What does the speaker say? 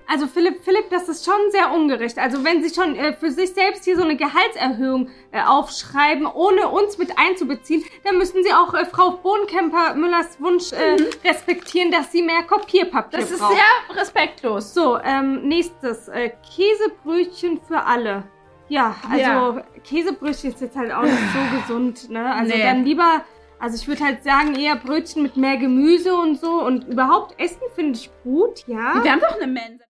Also Philipp, das ist schon sehr ungerecht. Also wenn Sie schon für sich selbst hier so eine Gehaltserhöhung aufschreiben, ohne uns mit einzubeziehen, dann müssen Sie auch Frau Bohnenkemper-Müllers Wunsch respektieren, dass sie mehr Kopierpapier braucht. Das ist sehr respektlos. So, nächstes. Käsebrötchen für alle. Ja, also Käsebrötchen ist jetzt halt auch nicht so gesund, ne? Also dann lieber... Also ich würde halt sagen, eher Brötchen mit mehr Gemüse und so. Und überhaupt Essen finde ich gut, ja. Wir haben doch eine Mensa.